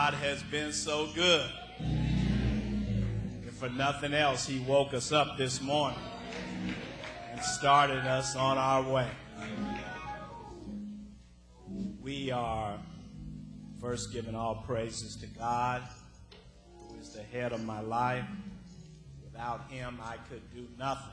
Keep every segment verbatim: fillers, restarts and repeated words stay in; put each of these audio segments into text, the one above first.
God has been so good. If for nothing else, he woke us up this morning and started us on our way. We are first giving all praises to God, who is the head of my life. Without him, I could do nothing.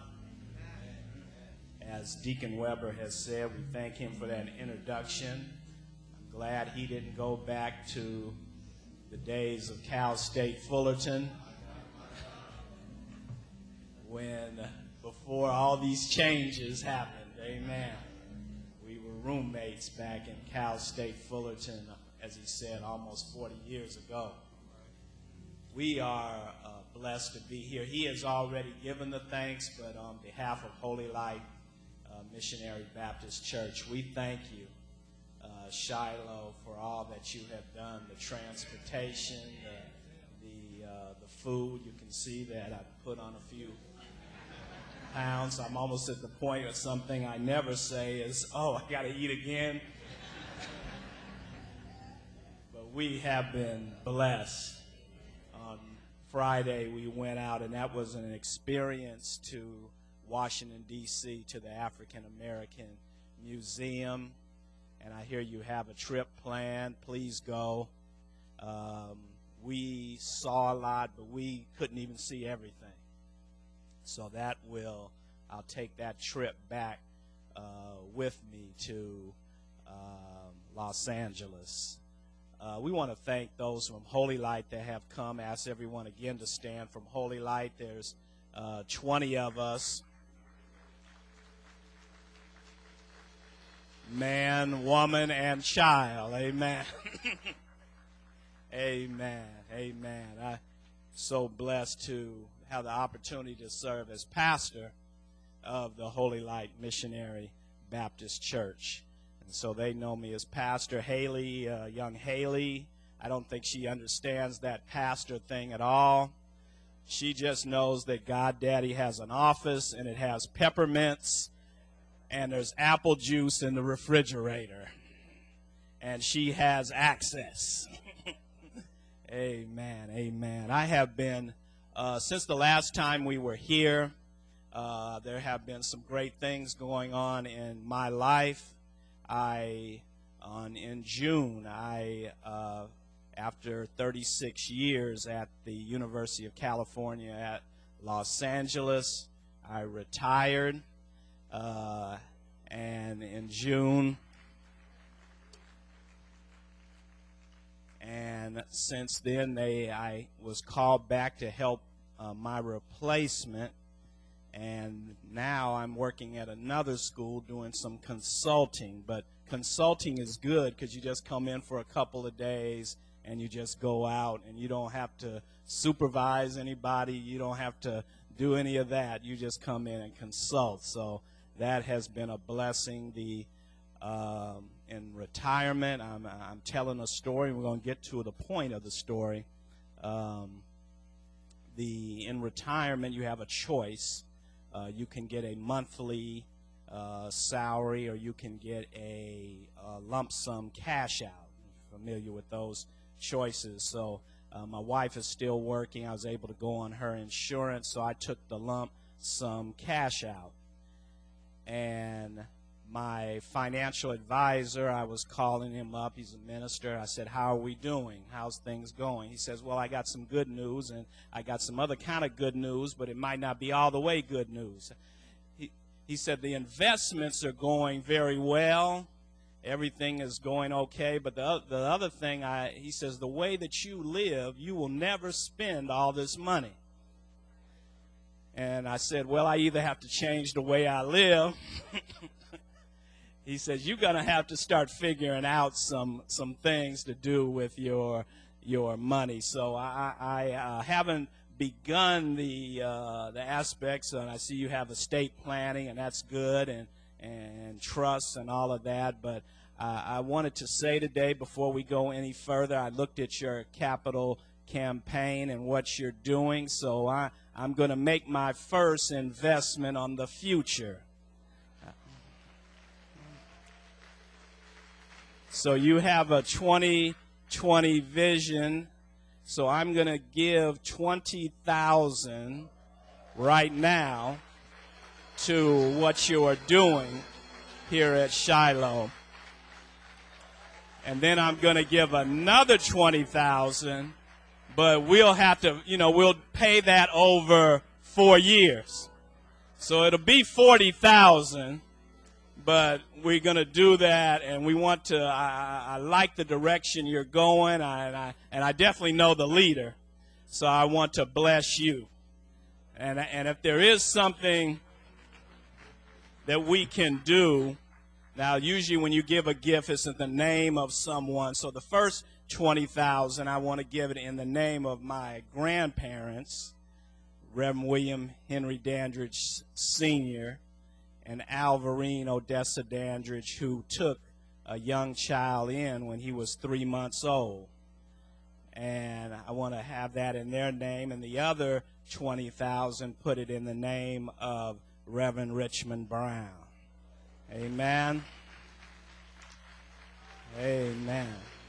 As Deacon Weber has said, we thank him for that introduction. I'm glad he didn't go back to the days of Cal State Fullerton when, before all these changes happened, amen. We were roommates back in Cal State Fullerton, as he said, almost forty years ago. We are uh, blessed to be here. He has already given the thanks, but on behalf of Holy Light uh, Missionary Baptist Church, we thank you, uh, Shiloh, for all that you have done, the transportation, the, the, uh, the food. You can see that I put on a few pounds. I'm almost at the point of something I never say is, oh, I got to eat again. But we have been blessed. On Friday, we went out, and that was an experience to Washington, D C, to the African American Museum. And I hear you have a trip planned. Please go. Um, we saw a lot, but we couldn't even see everything. So that will, I'll take that trip back uh, with me to um, Los Angeles. Uh, we want to thank those from Holy Light that have come. Ask everyone again to stand from Holy Light. There's uh, twenty of us. Man, woman, and child. Amen. Amen. Amen. I'm so blessed to have the opportunity to serve as pastor of the Holy Light Missionary Baptist Church. And so they know me as Pastor Haley, uh, young Haley. I don't think she understands that pastor thing at all. She just knows that God Daddy has an office, and it has peppermints, and there's apple juice in the refrigerator, and she has access. Amen, amen. I have been, uh, since the last time we were here, uh, there have been some great things going on in my life. I, on in June, I, uh, after thirty-six years at the University of California at Los Angeles, I retired. Uh, and in June, and since then, they I was called back to help uh, my replacement, and now I'm working at another school doing some consulting. But consulting is good because you just come in for a couple of days and you just go out, and you don't have to supervise anybody. You don't have to do any of that. You just come in and consult. So that has been a blessing. The um, in retirement, I'm, I'm telling a story. We're going to get to the point of the story. Um, the in retirement, you have a choice. Uh, you can get a monthly uh, salary, or you can get a, a lump sum cash out. I'm familiar with those choices. So uh, my wife is still working. I was able to go on her insurance, so I took the lump sum cash out. And my financial advisor, I was calling him up. He's a minister. I said, how are we doing? How's things going? He says, well, I got some good news, and I got some other kind of good news, but it might not be all the way good news. He, he said, the investments are going very well. Everything is going okay. But the, the other thing, I, he says, the way that you live, you will never spend all this money. And I said, well, I either have to change the way I live. He says, you're going to have to start figuring out some some things to do with your your money. So I, I uh, haven't begun the uh, the aspects, and I see you have estate planning, and that's good, and, and trusts and all of that. But uh, I wanted to say today, before we go any further, I looked at your capital campaign and what you're doing, so I, I'm going to make my first investment on the future. So you have a twenty twenty vision. So I'm going to give twenty thousand right now to what you are doing here at Shiloh. And then I'm going to give another twenty thousand, but we'll have to, you know, we'll pay that over four years. So it'll be forty thousand, but we're going to do that, and we want to, I, I like the direction you're going, I, and, I, and I definitely know the leader, so I want to bless you. And, and if there is something that we can do, now usually when you give a gift, it's in the name of someone. So the first twenty thousand, I want to give it in the name of my grandparents, Reverend William Henry Dandridge Senior and Alvarine Odessa Dandridge, who took a young child in when he was three months old. And I want to have that in their name. And the other twenty thousand, put it in the name of Reverend Richmond Brown. Amen. Amen.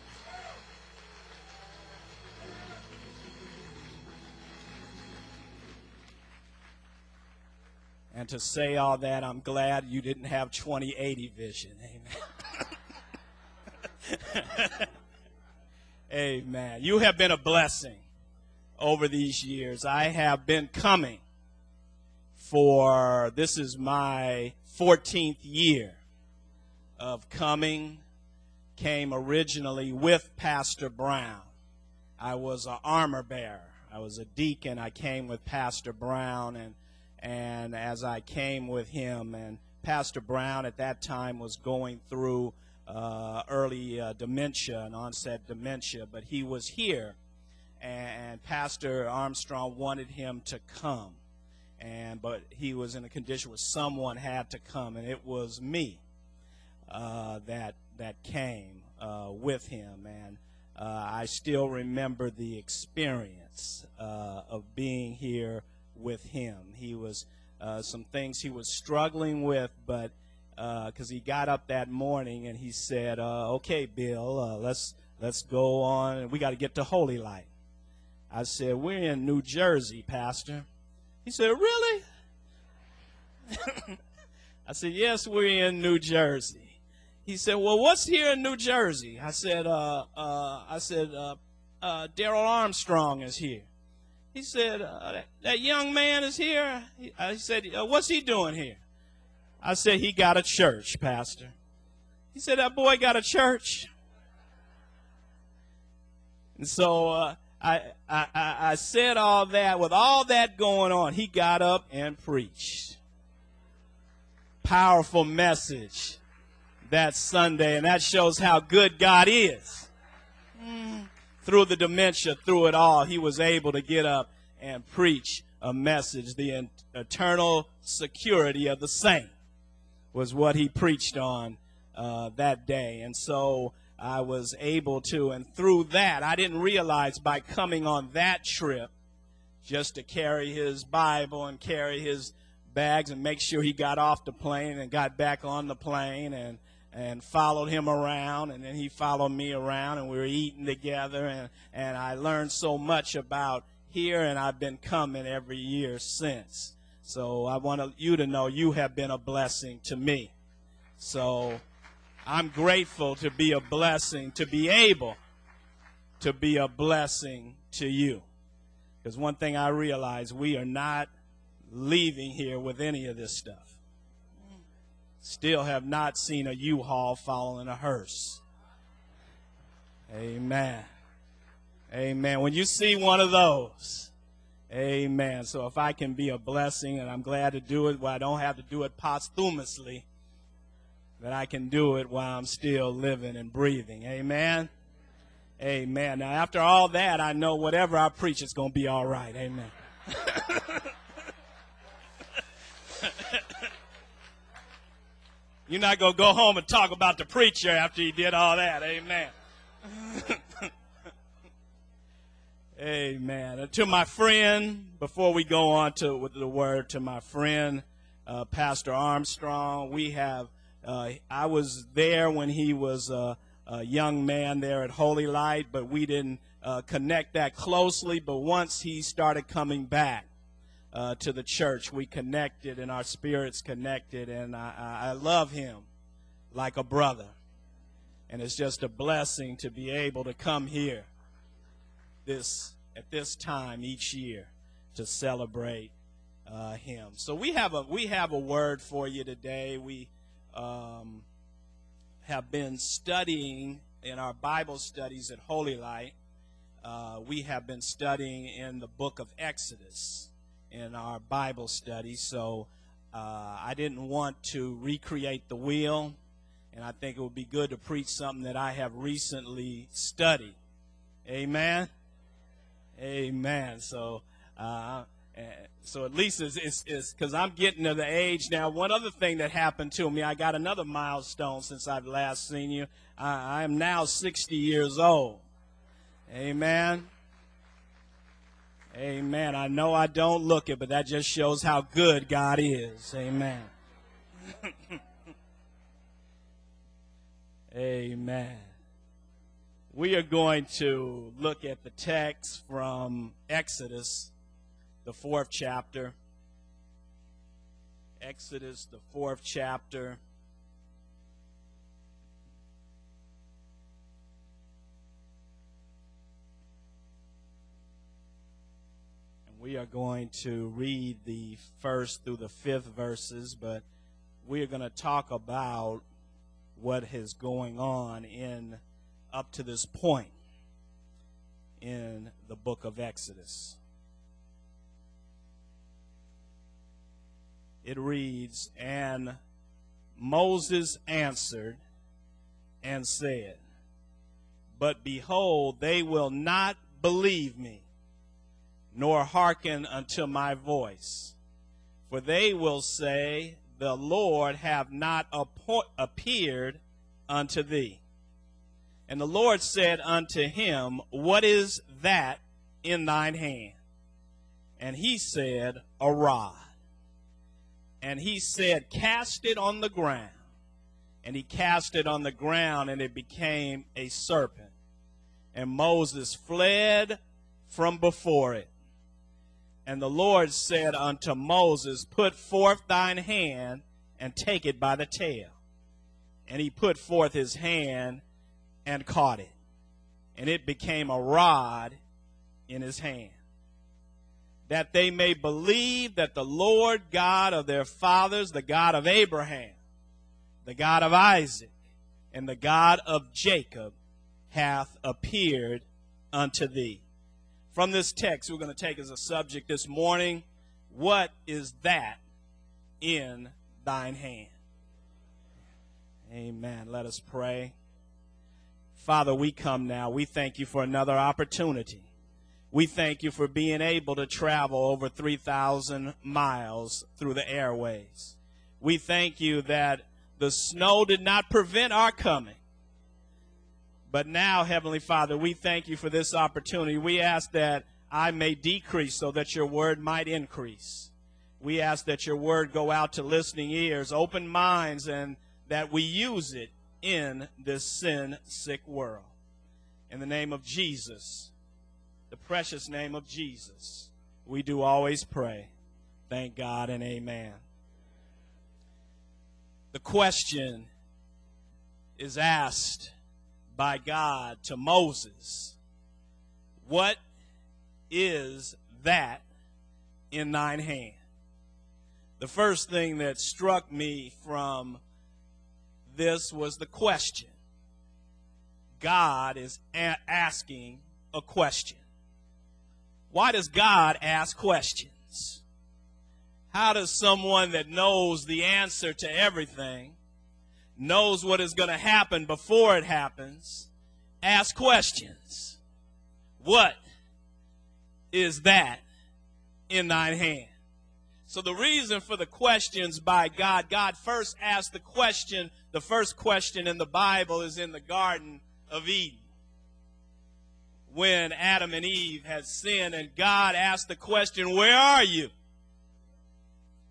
And to say all that, I'm glad you didn't have twenty eighty vision. Amen. Amen. You have been a blessing over these years. I have been coming for, this is my fourteenth year of coming. Came originally with Pastor Brown. I was an armor bearer. I was a deacon. I came with Pastor Brown, and and as I came with him, and Pastor Brown at that time was going through uh, early uh, dementia and onset dementia, but he was here, and Pastor Armstrong wanted him to come, and but he was in a condition where someone had to come, and it was me uh, that that came uh, with him, and uh, I still remember the experience uh, of being here with him. He was uh, some things he was struggling with, but because uh, he got up that morning and he said, uh, "Okay, Bill, uh, let's let's go on, and we got to get to Holy Light." I said, "We're in New Jersey, Pastor." He said, "Really?" I said, "Yes, we're in New Jersey." He said, "Well, what's here in New Jersey?" I said, uh, uh, I said, uh, uh, "Darrell Armstrong is here." He said, uh, that, that young man is here. He, I said, uh, "What's he doing here?" I said, "He got a church, Pastor." He said, "That boy got a church." And so uh, I, I, I said all that. With all that going on, he got up and preached. Powerful message that Sunday, and that shows how good God is. Mm. Through the dementia, through it all, he was able to get up and preach a message. The eternal security of the saint was what he preached on uh, that day. And so I was able to, and through that, I didn't realize by coming on that trip, just to carry his Bible and carry his bags and make sure he got off the plane and got back on the plane, and and followed him around, and then he followed me around, and we were eating together, and, and I learned so much about here, and I've been coming every year since. So I want you to know you have been a blessing to me. So I'm grateful to be a blessing, to be able to be a blessing to you. Because one thing I realize, we are not leaving here with any of this stuff. Still have not seen a U-Haul following a hearse. Amen. Amen. When you see one of those, amen. So if I can be a blessing, and I'm glad to do it while I don't have to do it posthumously, that I can do it while I'm still living and breathing. Amen. Amen. Now, after all that, I know whatever I preach is going to be all right. Amen. You're not going to go home and talk about the preacher after he did all that. Amen. Amen. And to my friend, before we go on to with the word, to my friend, uh, Pastor Armstrong, we have, uh, I was there when he was uh, a young man there at Holy Light, but we didn't uh, connect that closely. But once he started coming back uh, to the church, we connected and our spirits connected, and I, I, I love him like a brother. And it's just a blessing to be able to come here this at this time each year to celebrate uh, him. So we have a we have a word for you today. We um, have been studying in our Bible studies at Holy Light. Uh, we have been studying in the book of Exodus in our Bible study. So uh, I didn't want to recreate the wheel. And I think it would be good to preach something that I have recently studied. Amen? Amen. So, uh, so at least it's because I'm getting to the age now. One other thing that happened to me, I got another milestone since I've last seen you. I, I am now sixty years old. Amen. Amen. I know I don't look it, but that just shows how good God is. Amen. Amen. We are going to look at the text from Exodus, the fourth chapter. Exodus, the fourth chapter. And we are going to read the first through the fifth verses, but we are going to talk about what is going on in up to this point in the book of Exodus. It reads, "And Moses answered and said, But behold, they will not believe me, nor hearken unto my voice. For they will say, The Lord have not appo- appeared unto thee. And the Lord said unto him, What is that in thine hand? And he said, A rod. And he said, Cast it on the ground. And he cast it on the ground, and it became a serpent. And Moses fled from before it. And the Lord said unto Moses, Put forth thine hand, and take it by the tail. And he put forth his hand, and caught it. And it became a rod in his hand. That they may believe that the Lord God of their fathers, the God of Abraham, the God of Isaac, and the God of Jacob, hath appeared unto thee." From this text, we're going to take as a subject this morning, what is that in thine hand? Amen. Let us pray. Father, we come now. We thank you for another opportunity. We thank you for being able to travel over three thousand miles through the airways. We thank you that the snow did not prevent our coming. But now, Heavenly Father, we thank you for this opportunity. We ask that I may decrease so that your word might increase. We ask that your word go out to listening ears, open minds, and that we use it in this sin-sick world. In the name of Jesus, the precious name of Jesus, we do always pray. Thank God and amen. The question is asked by God to Moses, what is that in thine hand? The first thing that struck me from this was the question. God is a- asking a question. Why does God ask questions? How does someone that knows the answer to everything, knows what is going to happen before it happens, ask questions? What is that in thine hand? So the reason for the questions by God, God first asked the question, the first question in the Bible is in the Garden of Eden. When Adam and Eve had sinned and God asked the question, where are you?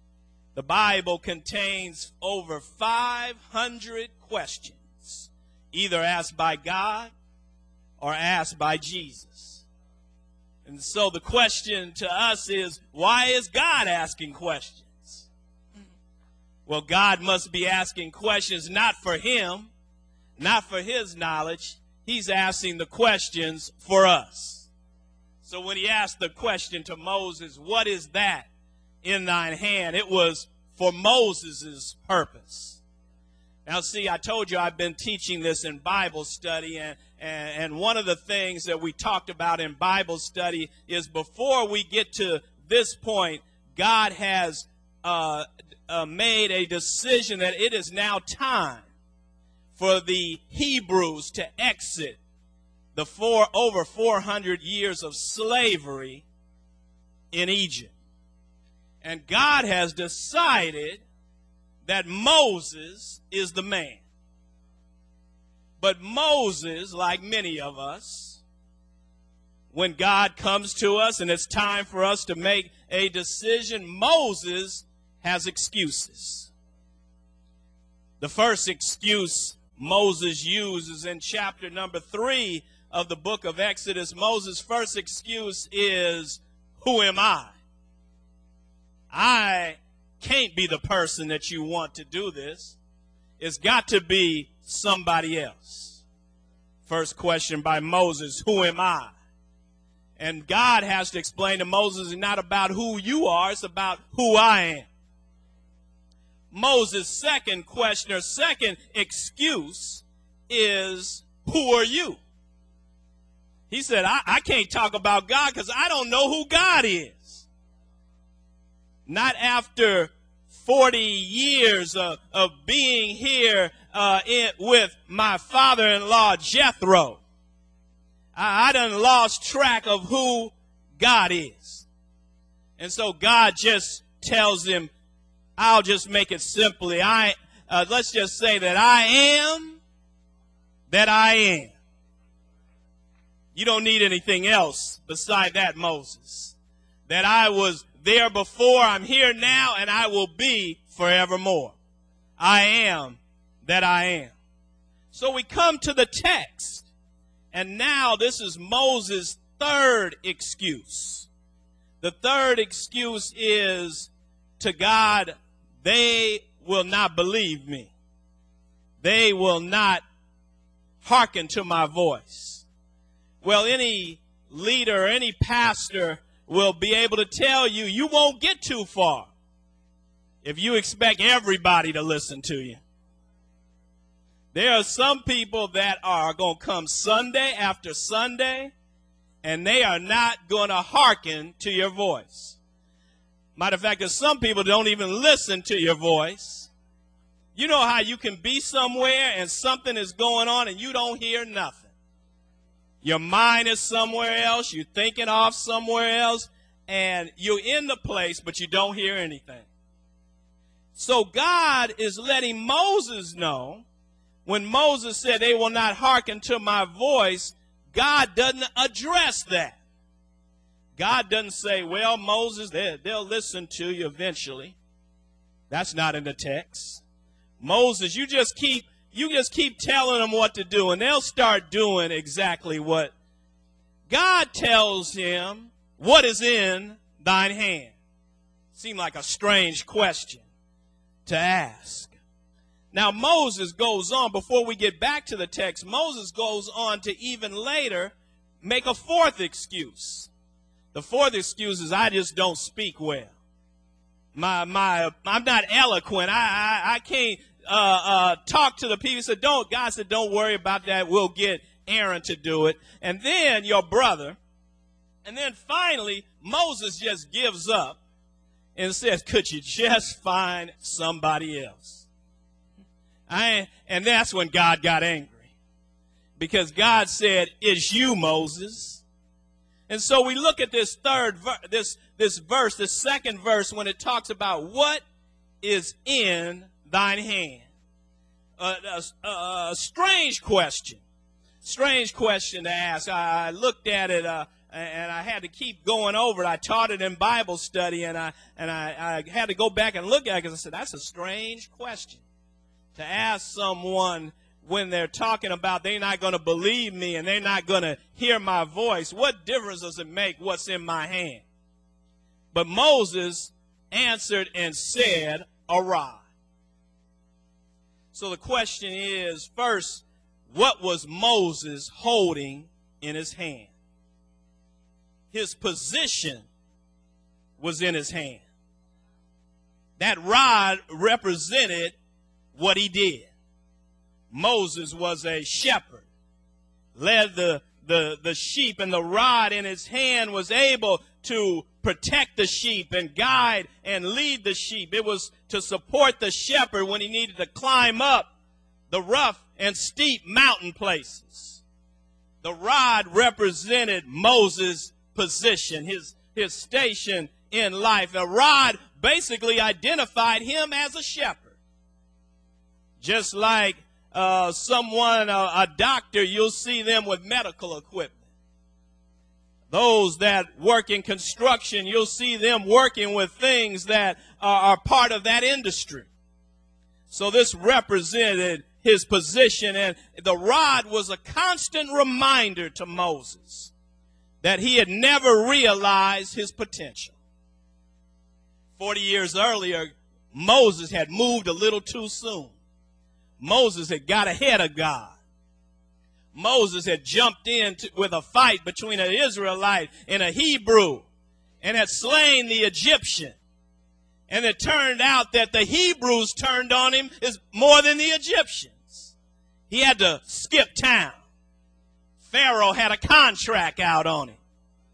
The Bible contains over five hundred questions either asked by God or asked by Jesus. And so the question to us is, why is God asking questions? Well, God must be asking questions not for him, not for his knowledge. He's asking the questions for us. So when he asked the question to Moses, what is that in thine hand? It was for Moses' purpose. Now, see, I told you I've been teaching this in Bible study, and, and, and one of the things that we talked about in Bible study is before we get to this point, God has uh, uh, made a decision that it is now time for the Hebrews to exit the four, over four hundred years of slavery in Egypt. And God has decided that Moses is the man. But Moses, like many of us, when God comes to us and it's time for us to make a decision, Moses has excuses. The first excuse Moses uses in chapter number three of the book of Exodus. Moses' first excuse is, who am I? I can't be the person that you want to do this. It's got to be somebody else. First question by Moses, who am I? And God has to explain to Moses, it's not about who you are, it's about who I am. Moses' second question or second excuse is, who are you? He said, I, I can't talk about God because I don't know who God is. Not after forty years of, of being here uh, in, with my father-in-law, Jethro. I, I done lost track of who God is. And so God just tells him, I'll just make it simply. I uh, let's just say that I am that I am. You don't need anything else beside that, Moses. That I was there before, I'm here now, and I will be forevermore. I am that I am. So we come to the text, and now this is Moses' third excuse. The third excuse is to God, they will not believe me. They will not hearken to my voice. Well, any leader, any pastor will be able to tell you, you won't get too far if you expect everybody to listen to you. There are some people that are going to come Sunday after Sunday, and they are not going to hearken to your voice. Matter of fact, there's some people that don't even listen to your voice. You know how you can be somewhere and something is going on and you don't hear nothing. Your mind is somewhere else. You're thinking off somewhere else. And you're in the place, but you don't hear anything. So God is letting Moses know, when Moses said they will not hearken to my voice, God doesn't address that. God doesn't say, well, Moses, they'll listen to you eventually. That's not in the text. Moses, you just keep You just keep telling them what to do, and they'll start doing exactly what God tells him. What is in thine hand? Seemed like a strange question to ask. Now, Moses goes on, before we get back to the text, Moses goes on to even later make a fourth excuse. The fourth excuse is, I just don't speak well. My, my, I'm not eloquent. I, I, I can't Uh, uh, talk to the people. He said, don't, God said, don't worry about that. We'll get Aaron to do it. And then your brother. And then finally, Moses just gives up and says, could you just find somebody else? I, and that's when God got angry. Because God said, it's you, Moses. And so we look at this third, this, this verse, this second verse, when it talks about what is in thine hand. Uh, a, a, a strange question. Strange question to ask. I, I looked at it uh, and I had to keep going over it. I taught it in Bible study, and I and I, I had to go back and look at it because I said, that's a strange question to ask someone when they're talking about they're not going to believe me and they're not going to hear my voice, what difference does it make what's in my hand? But Moses answered and said, a rod. So the question is, first, what was Moses holding in his hand? His position was in his hand. That rod represented what he did. Moses was a shepherd, led the, the, the sheep, and the rod in his hand was able to protect the sheep and guide and lead the sheep. It was to support the shepherd when he needed to climb up the rough and steep mountain places. The rod represented Moses' position, his, his station in life. A rod basically identified him as a shepherd. Just like uh, someone, uh, a doctor, you'll see them with medical equipment. Those that work in construction, you'll see them working with things that are, are part of that industry. So this represented his position, and the rod was a constant reminder to Moses that he had never realized his potential. Forty years earlier, Moses had moved a little too soon. Moses had got ahead of God. Moses had jumped in to, with a fight between an Israelite and a Hebrew and had slain the Egyptian. And it turned out that the Hebrews turned on him is more than the Egyptians. He had to skip town. Pharaoh had a contract out on him.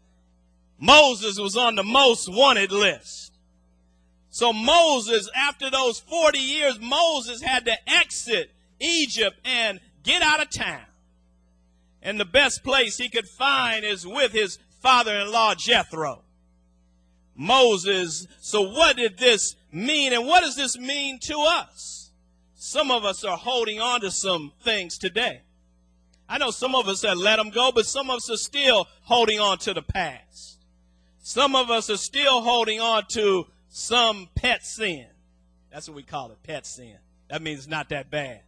Moses was on the most wanted list. So Moses, after those forty years, Moses had to exit Egypt and get out of town. And the best place he could find is with his father-in-law, Jethro. Moses, so what did this mean, and what does this mean to us? Some of us are holding on to some things today. I know some of us have let them go, but some of us are still holding on to the past. Some of us are still holding on to some pet sin. That's what we call it, pet sin. That means it's not that bad.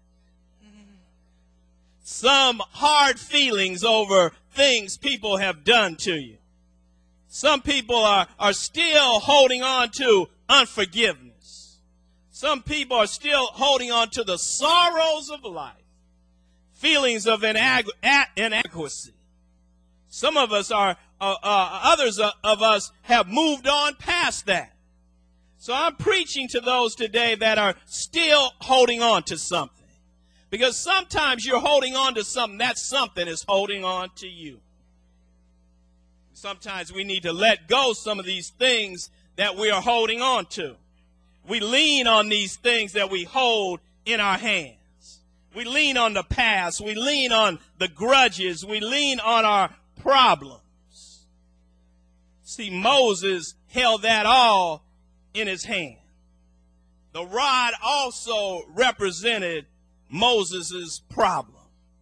Some hard feelings over things people have done to you. Some people are, are still holding on to unforgiveness. Some people are still holding on to the sorrows of life, feelings of inag- inadequacy. Some of us are, uh, uh, others of us have moved on past that. So I'm preaching to those today that are still holding on to something. Because sometimes you're holding on to something, that something is holding on to you. Sometimes we need to let go some of these things that we are holding on to. We lean on these things that we hold in our hands. We lean on the past. We lean on the grudges. We lean on our problems. See, Moses held that all in his hand. The rod also represented Moses' problem.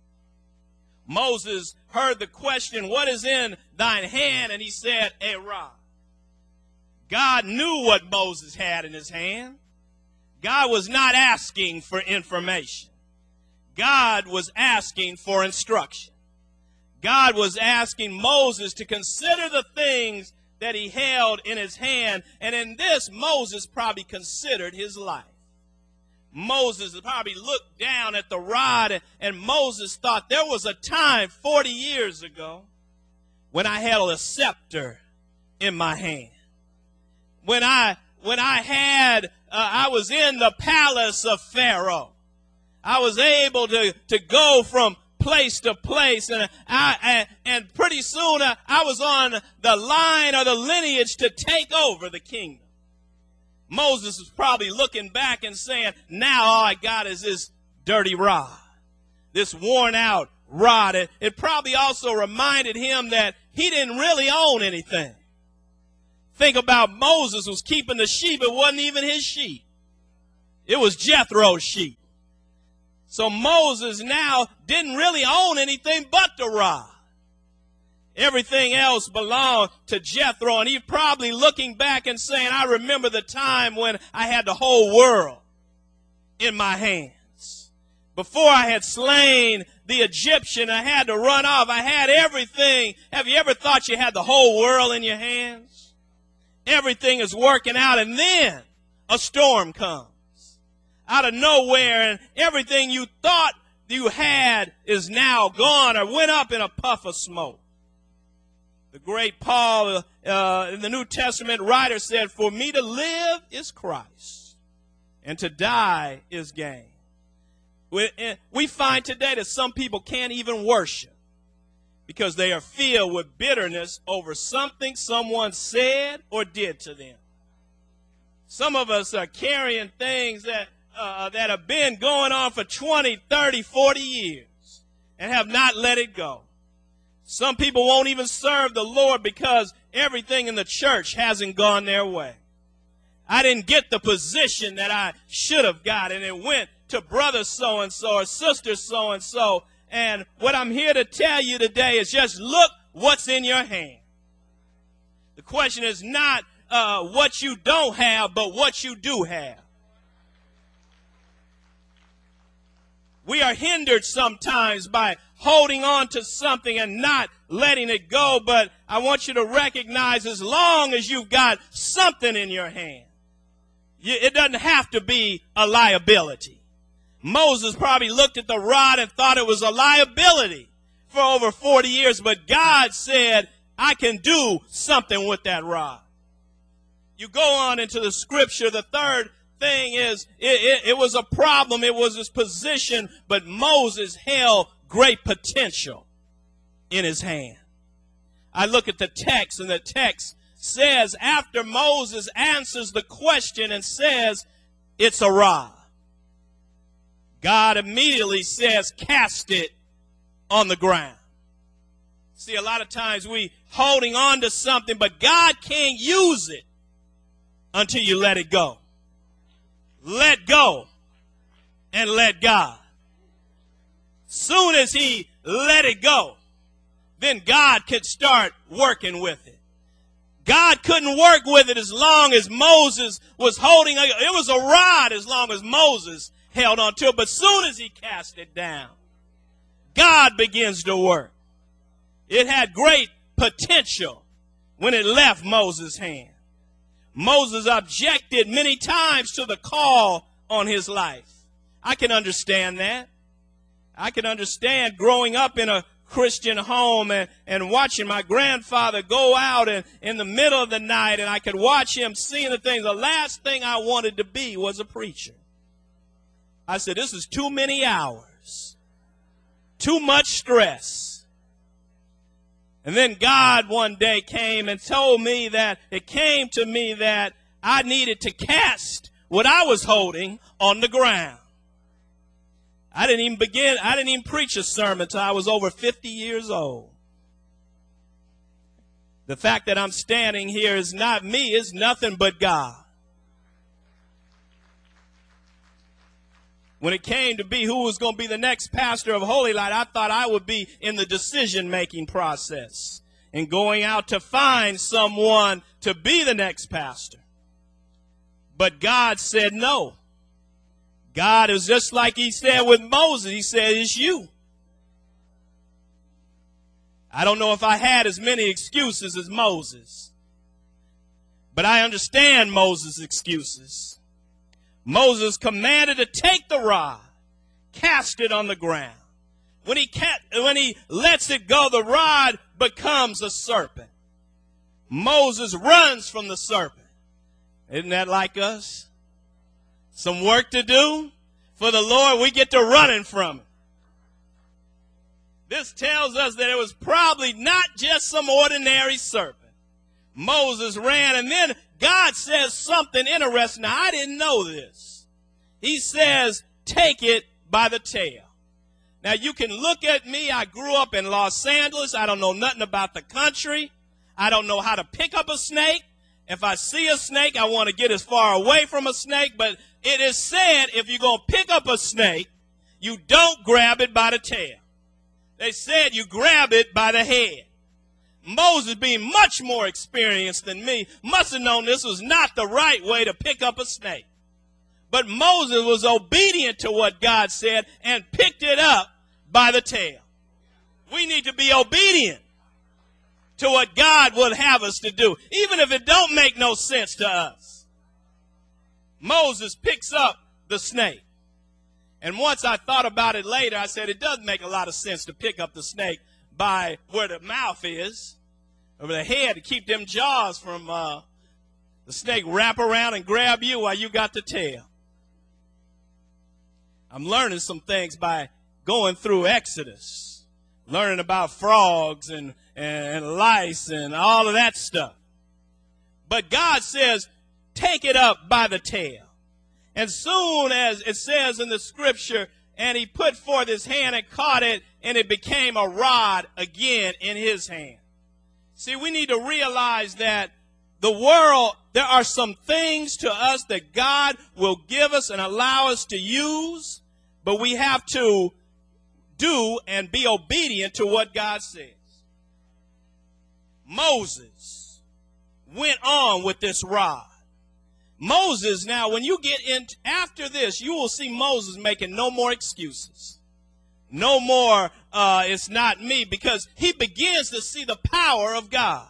Moses heard the question, what is in thine hand? And he said, a rod. God knew what Moses had in his hand. God was not asking for information. God was asking for instruction. God was asking Moses to consider the things that he held in his hand. And in this, Moses probably considered his life. Moses probably looked down at the rod, and Moses thought there was a time forty years ago when I held a scepter in my hand. When I when I had uh, I was in the palace of Pharaoh. I was able to to go from place to place, and I and, and pretty soon uh, I was on the line or the lineage to take over the kingdom. Moses was probably looking back and saying, now all I got is this dirty rod, this worn out rod. It, it probably also reminded him that he didn't really own anything. Think about Moses was keeping the sheep. It wasn't even his sheep. It was Jethro's sheep. So Moses now didn't really own anything but the rod. Everything else belonged to Jethro, and he's probably looking back and saying, I remember the time when I had the whole world in my hands. Before I had slain the Egyptian, I had to run off. I had everything. Have you ever thought you had the whole world in your hands? Everything is working out, and then a storm comes out of nowhere, and everything you thought you had is now gone or went up in a puff of smoke. The great Paul uh, in the New Testament writer said, "For me to live is Christ, and to die is gain." We, we find today that some people can't even worship because they are filled with bitterness over something someone said or did to them. Some of us are carrying things that uh, that have been going on for twenty, thirty, forty years and have not let it go. Some people won't even serve the Lord because everything in the church hasn't gone their way. I didn't get the position that I should have got, and it went to brother so-and-so or sister so-and-so. And what I'm here to tell you today is just look what's in your hand. The question is not uh, what you don't have, but what you do have. We are hindered sometimes by holding on to something and not letting it go. But I want you to recognize, as long as you've got something in your hand, you, it doesn't have to be a liability. Moses probably looked at the rod and thought it was a liability for over forty years. But God said, I can do something with that rod. You go on into the scripture. The third thing is it, it, it was a problem. It was his position, but Moses held great potential in his hand. I look at the text, and the text says after Moses answers the question and says it's a rod, God immediately says cast it on the ground. See, a lot of times we holding on to something, but God can't use it until you let it go. Let go and let God. Soon as he let it go, then God could start working with it. God couldn't work with it as long as Moses was holding it. It was a rod as long as Moses held on to it. But soon as he cast it down, God begins to work. It had great potential when it left Moses' hand. Moses objected many times to the call on his life. I can understand that. I can understand growing up in a Christian home and, and watching my grandfather go out and in the middle of the night, and I could watch him seeing the things. The last thing I wanted to be was a preacher. I said, this is too many hours, too much stress. And then God one day came and told me that it came to me that I needed to cast what I was holding on the ground. I didn't even begin, I didn't even preach a sermon until I was over fifty years old. The fact that I'm standing here is not me, it's nothing but God. When it came to be who was going to be the next pastor of Holy Light, I thought I would be in the decision-making process and going out to find someone to be the next pastor. But God said no. God is just like he said with Moses. He said, it's you. I don't know if I had as many excuses as Moses, but I understand Moses' excuses. Moses commanded to take the rod, cast it on the ground. When he, ca- when he lets it go, the rod becomes a serpent. Moses runs from the serpent. Isn't that like us? Some work to do for the Lord, we get to running from it. This tells us that it was probably not just some ordinary serpent. Moses ran, and then God says something interesting. Now, I didn't know this. He says, take it by the tail. Now, you can look at me. I grew up in Los Angeles. I don't know nothing about the country. I don't know how to pick up a snake. If I see a snake, I want to get as far away from a snake. But it is said if you're going to pick up a snake, you don't grab it by the tail. They said you grab it by the head. Moses, being much more experienced than me, must have known this was not the right way to pick up a snake. But Moses was obedient to what God said and picked it up by the tail. We need to be obedient to what God would have us to do, even if it don't make no sense to us. Moses picks up the snake. And once I thought about it later, I said it doesn't make a lot of sense to pick up the snake by where the mouth is, over the head, to keep them jaws from uh, the snake wrap around and grab you while you got the tail. I'm learning some things by going through Exodus, learning about frogs and, and lice and all of that stuff. But God says, take it up by the tail. And soon as it says in the scripture, and he put forth his hand and caught it, and it became a rod again in his hand. See, we need to realize that the world, there are some things to us that God will give us and allow us to use, but we have to do and be obedient to what God says. Moses went on with this rod. Moses, now, when you get in, after this, you will see Moses making no more excuses. No more, uh, it's not me, because he begins to see the power of God.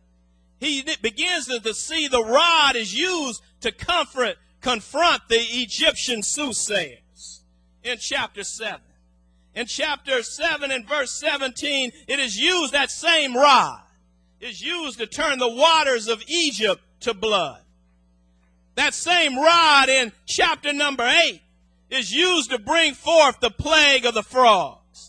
He begins to, to see the rod is used to comfort, confront the Egyptian soothsayers in chapter seven. In chapter seven and verse seventeen, it is used, that same rod is used to turn the waters of Egypt to blood. That same rod in chapter number eight is used to bring forth the plague of the frogs.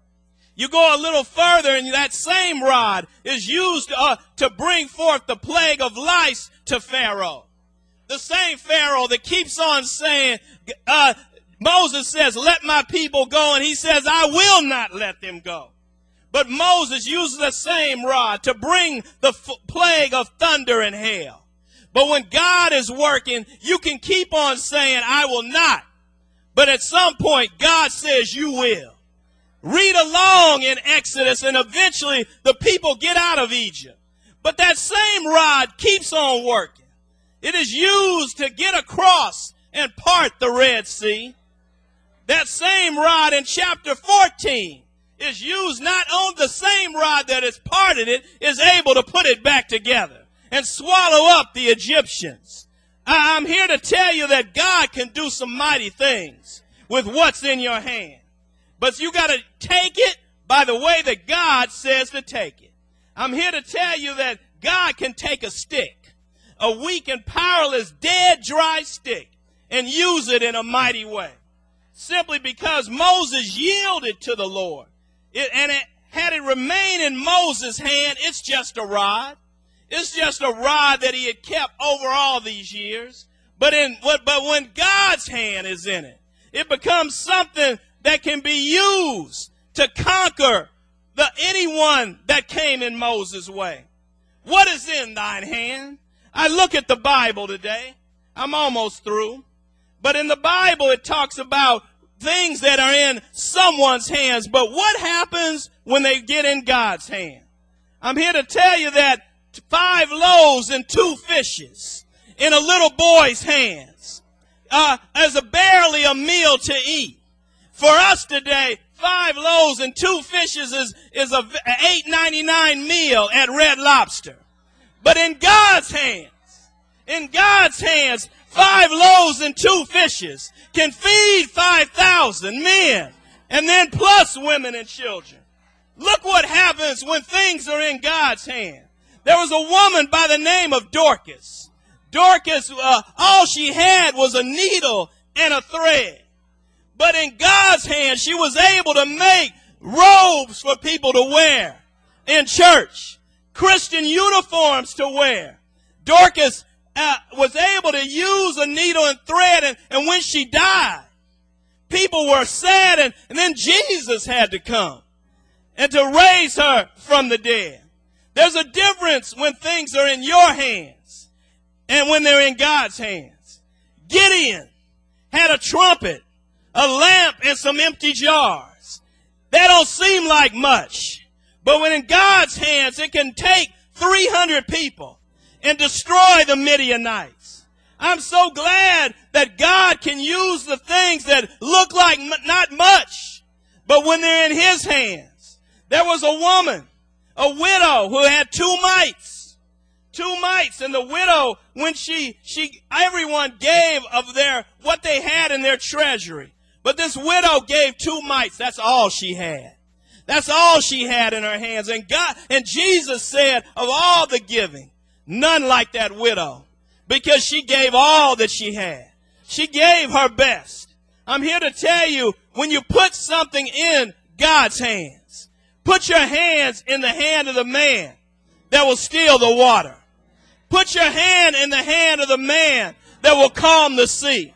You go a little further, and that same rod is used uh, to bring forth the plague of lice to Pharaoh. The same Pharaoh that keeps on saying, uh, Moses says, let my people go, and he says, I will not let them go. But Moses uses the same rod to bring the f- plague of thunder and hail. But when God is working, you can keep on saying, I will not. But at some point, God says you will. Read along in Exodus, and eventually the people get out of Egypt. But that same rod keeps on working. It is used to get across and part the Red Sea. That same rod in chapter fourteen is used, not on the same rod that has parted it, is able to put it back together and swallow up the Egyptians. I'm here to tell you that God can do some mighty things with what's in your hand. But you got to take it by the way that God says to take it. I'm here to tell you that God can take a stick, a weak and powerless, dead, dry stick, and use it in a mighty way. Simply because Moses yielded to the Lord. It, and it, had it remained in Moses' hand, it's just a rod. It's just a rod that he had kept over all these years. But in but when God's hand is in it, it becomes something that can be used to conquer the anyone that came in Moses' way. What is in thine hand? I look at the Bible today. I'm almost through. But in the Bible, it talks about things that are in someone's hands. But what happens when they get in God's hand? I'm here to tell you that five loaves and two fishes in a little boy's hands uh, as a barely a meal to eat. For us today, five loaves and two fishes is, is a eight ninety-nine meal at Red Lobster. But in God's hands, in God's hands, five loaves and two fishes can feed five thousand men, and then plus women and children. Look what happens when things are in God's hand. There was a woman by the name of Dorcas. Dorcas, uh, all she had was a needle and a thread. But in God's hand, she was able to make robes for people to wear in church, Christian uniforms to wear. Dorcas uh, was able to use a needle and thread, and, and when she died, people were sad, and, and then Jesus had to come and to raise her from the dead. There's a difference when things are in your hands and when they're in God's hands. Gideon had a trumpet, a lamp, and some empty jars. That don't seem like much. But when in God's hands, it can take three hundred people and destroy the Midianites. I'm so glad that God can use the things that look like m- not much, but when they're in his hands. There was a woman, a widow, who had two mites. Two mites. And the widow, when she, she, everyone gave of their, what they had in their treasury. But this widow gave two mites. That's all she had. That's all she had in her hands. And God, and Jesus said, of all the giving, none like that widow, because she gave all that she had. She gave her best. I'm here to tell you, when you put something in God's hands, put your hands in the hand of the man that will steal the water. Put your hand in the hand of the man that will calm the sea.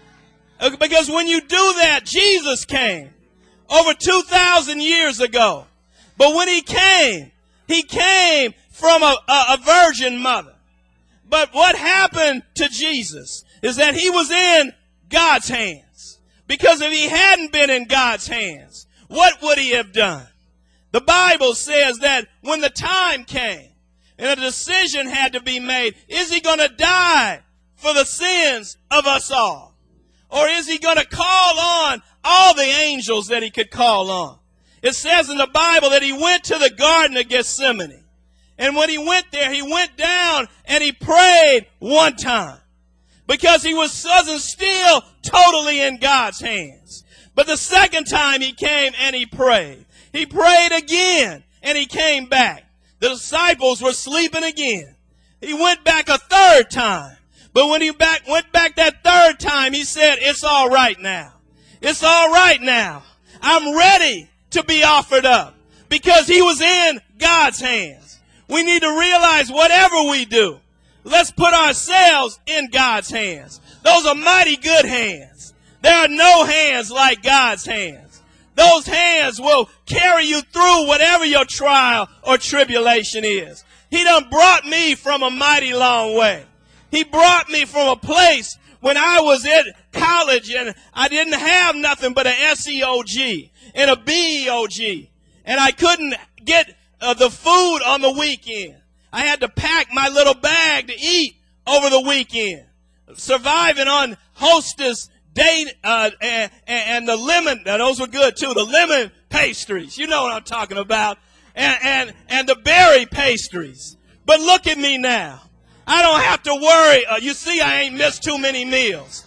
Because when you do that, Jesus came over two thousand years ago. But when he came, he came from a, a, a virgin mother. But what happened to Jesus is that he was in God's hands. Because if he hadn't been in God's hands, what would he have done? The Bible says that when the time came and a decision had to be made, is he going to die for the sins of us all? Or is he going to call on all the angels that he could call on? It says in the Bible that he went to the Garden of Gethsemane. And when he went there, he went down and he prayed one time. Because he was, wasn't still totally in God's hands. But the second time he came and he prayed. He prayed again and he came back. The disciples were sleeping again. He went back a third time. But when he back, went back that third time, he said, it's all right now. It's all right now. I'm ready to be offered up. Because he was in God's hands. We need to realize whatever we do, let's put ourselves in God's hands. Those are mighty good hands. There are no hands like God's hands. Those hands will carry you through whatever your trial or tribulation is. He done brought me from a mighty long way. He brought me from a place when I was in college and I didn't have nothing but an S E O G and a B E O G. And I couldn't get uh, the food on the weekend. I had to pack my little bag to eat over the weekend. Surviving on Hostess date, uh, and, and the lemon, now those were good too, the lemon pastries. You know what I'm talking about. And, and, and the berry pastries. But look at me now. I don't have to worry. Uh, you see, I ain't missed too many meals.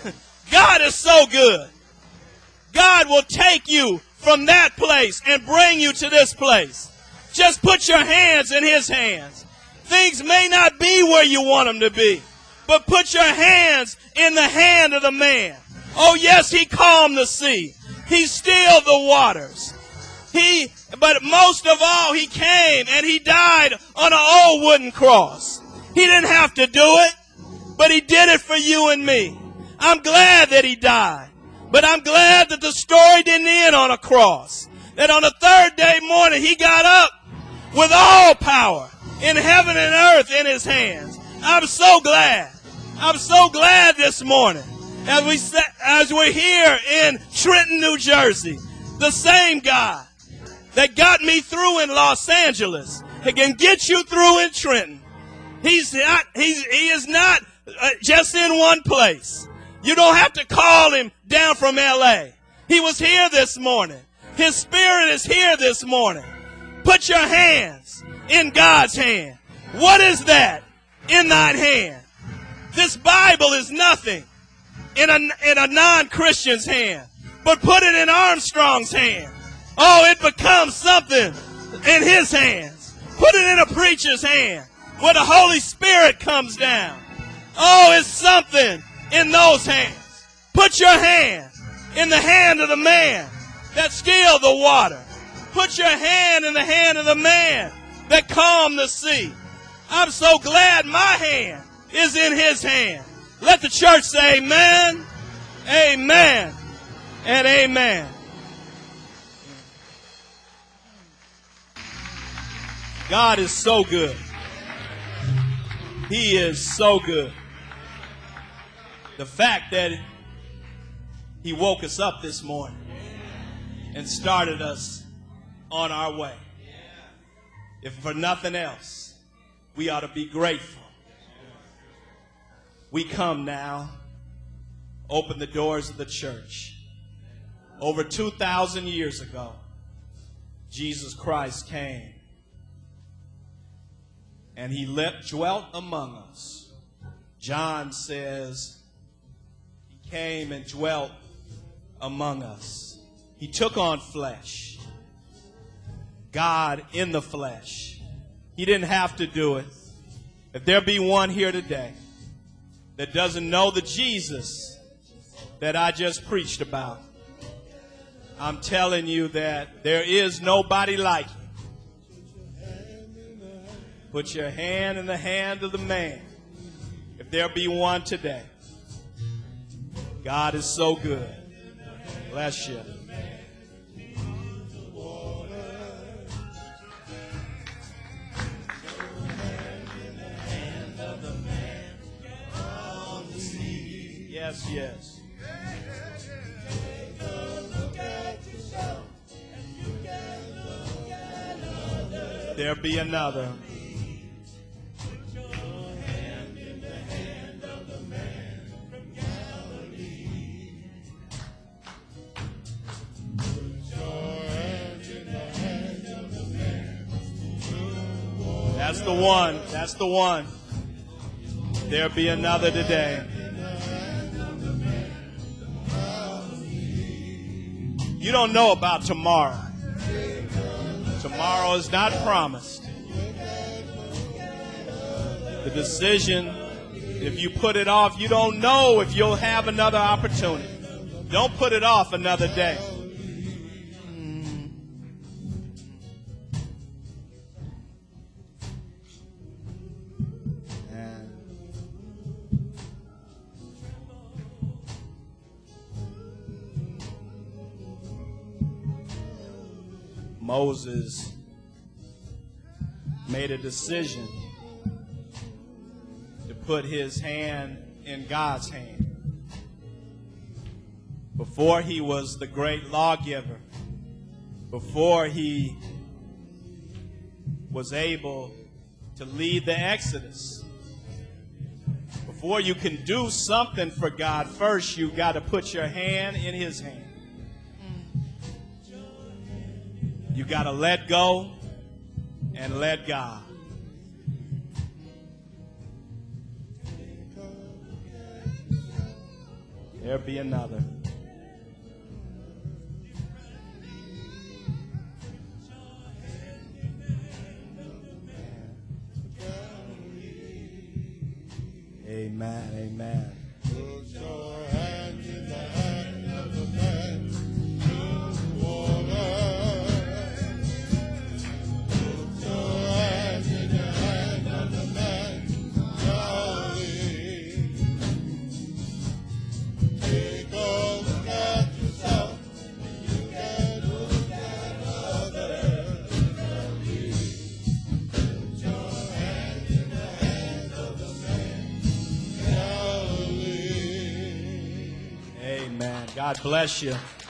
God is so good. God will take you from that place and bring you to this place. Just put your hands in his hands. Things may not be where you want them to be, but put your hands in the hand of the man. Oh, yes, he calmed the sea. He stilled the waters. He, but most of all, he came and he died on an old wooden cross. He didn't have to do it, but he did it for you and me. I'm glad that he died, but I'm glad that the story didn't end on a cross. That on the third day morning, he got up with all power in heaven and earth in his hands. I'm so glad. I'm so glad this morning as, we sat, as we're here in Trenton, New Jersey. The same God that got me through in Los Angeles, he can get you through in Trenton. He's not, he's, he is not uh, just in one place. You don't have to call him down from L A. He was here this morning. His spirit is here this morning. Put your hands in God's hand. What is that in thine hand? This Bible is nothing in a, in a non-Christian's hand. But put it in Armstrong's hand. Oh, it becomes something in his hands. Put it in a preacher's hand where the Holy Spirit comes down. Oh, it's something in those hands. Put your hand in the hand of the man that stilled the water. Put your hand in the hand of the man that calmed the sea. I'm so glad my hand is in his hand. Let the church say amen, amen, and amen. God is so good. He is so good. The fact that he woke us up this morning and started us on our way. If for nothing else, we ought to be grateful. we come now, open the doors of the church. Over two thousand years ago, Jesus Christ came, and he lived, dwelt among us. John says he came and dwelt among us. He took on flesh, God in the flesh. He didn't have to do it. If there be one here today that doesn't know the Jesus that I just preached about, I'm telling you that there is nobody like him. Put your hand in the hand of the man. If there be one today. God is so good. Bless you. Yes, yes. There be another. That's the one. That's the one. There be another today. You don't know about tomorrow. Tomorrow is not promised. The decision, if you put it off, you don't know if you'll have another opportunity. Don't put it off another day. Moses made a decision to put his hand in God's hand. Before he was the great lawgiver, before he was able to lead the Exodus, before you can do something for God, first you got to put your hand in his hand. You got to let go and let God. There be another. Amen, amen. Put your hand in the hand of the man who water. God bless you.